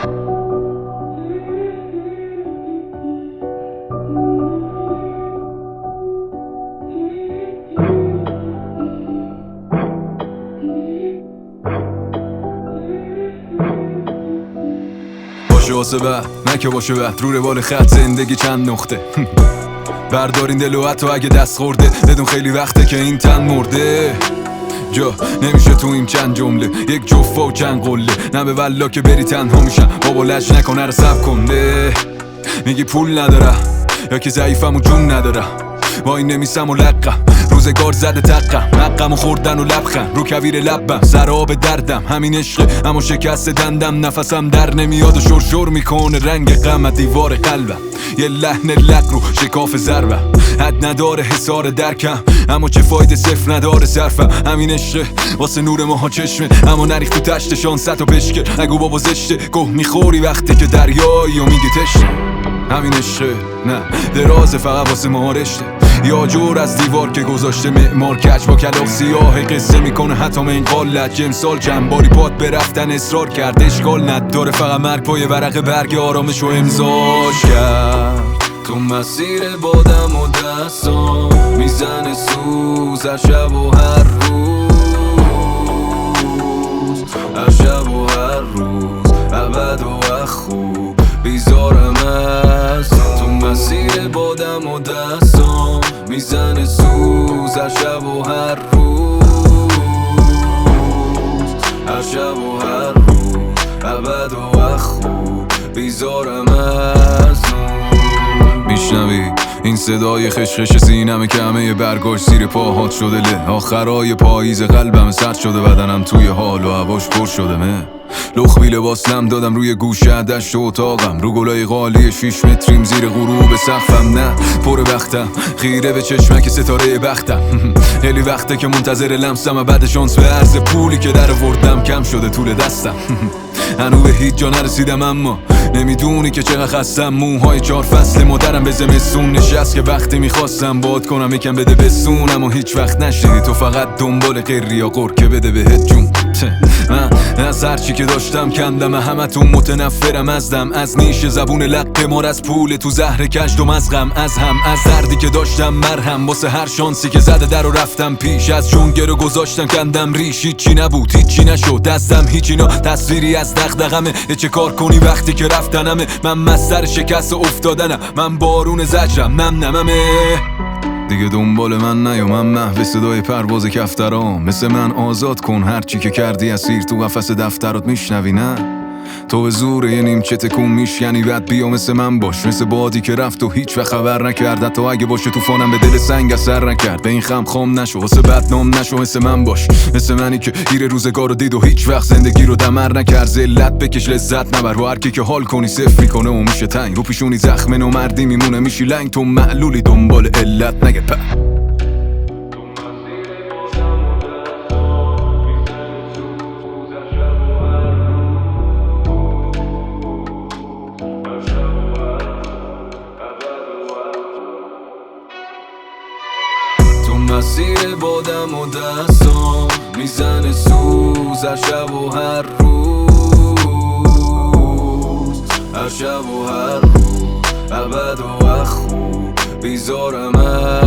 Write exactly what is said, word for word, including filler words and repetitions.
باشه واسه بعد نه که باشه بعد رو روال خط زندگی چند نقطه بردارین دلو حتی اگه دست خورده بدون خیلی وقته که این تن مرده جا نمیشه تو این چند جمله یک جفه و چند قله نه به والله که بری تنها میشم بابا لج نکنه رو سب کنده میگی پول ندارم یا که ضعیفم و جون ندارم وای نمیسم و لقم روزگار زده تقم حقم و خوردن و لبخم رو کویر لبم سر آب دردم همین عشقه اما شکست دندم نفسم در نمیاد و شرشر میکنه رنگ غم دیوار قلبم یه لحن لق رو شکاف ضربم حد نداره حسار درکم اما چه فایده صفر نداره صرفم همین عشقه واسه نور ماها چشمه اما نریخ تو تشت شانست و پشکه نگو بابا زشته گه میخوری وقتی که دریایی و میگی تشته همین عشقه نه درازه فقط واسه ما رشته یا جور از دیوار که گذاشته معمار کج با کلاغ سیاه قصه میکنه حتی من این قالت جمسال چند باری پاد برفتن اصرار کرد اشکال نداره فقط مرگ پای ورق برگ آرامش و امضاش کرد تو مسیر بادم و دستام میزنه سوز هر شب و هر روز هر شب و هر روز ابد و خوب بیزارم از تو مسیر بادم و دستام میزنه سوز هر شب و هر روز هر شب و هر روز ابد و خوب بیزارم از میشنوی این صدای خشخش سینم که همه برگاش زیر پاهات شده له آخرای پاییز قلبم سرد شده بدنم توی حال و هواش پر شده مه لخبی لباس لم دادم روی گوشه دشت و اتاقم رو گلای قالی شیش متریم زیر غروب سقفم نه پر وقتم خیره به چشمک ستاره بختم خیلی وقته که منتظر لمسم و بعد شانس به عرض پولی که در وردم کم شده طول دستم هنو به هیچ جا نرسیدم اما نمیدونی که چقدر خستم موهای چار فصل مادرم به زمستون نشست که وقتی میخواستم باد کنم یکم بده بسون اما هیچ وقت نشدی تو فقط دنبال قری یا قر که بده بهت جون من از هرچی که داشتم کندم همتون متنفرم ازدم از نیش زبون لق مار از پول تو زهر کشدم از غم از هم از دردی که داشتم مرهم واسه هر شانسی که زده در و رفتم پیش از جونگه رو گذاشتم کندم ریش هیچی نبود هیچی نشد دستم هیچی نا تصویری از دغدغمه چه کار کنی وقتی که رفتنمه من مستر شکست و افتادنم من بارون زجرم نم نممه دیگه دنبال من نیا من محو صدای پرواز کفترام مثل من آزاد کن هرچی که کردی اسیر تو قفس دفترات میشنوی نه تو به زور یه نیمچه تکون میشکنی بعد بیا مثل من باش مثل بادی که رفت و هیچ وقت خبر نکرد تا اگه باشه طوفانم به دل سنگ اثر نکرد به این خم خام نشو واسه بدنام نشو مثل من باش مثل منی که گیر روزگار رو دید و هیچ وقت زندگی رو دمر نکرد ذلت بکش لذت نبر و هر کی که حال کنی صفر میکنه و میشه تنگ رو پیشونی زخم نو مردی میمونه میشی لنگ تو معلولی دنبال علت نگه په مسیر بادم و دستام میزنه سوز هر شب و هر روز هر شب و هر روز ابد و خوب بیزارم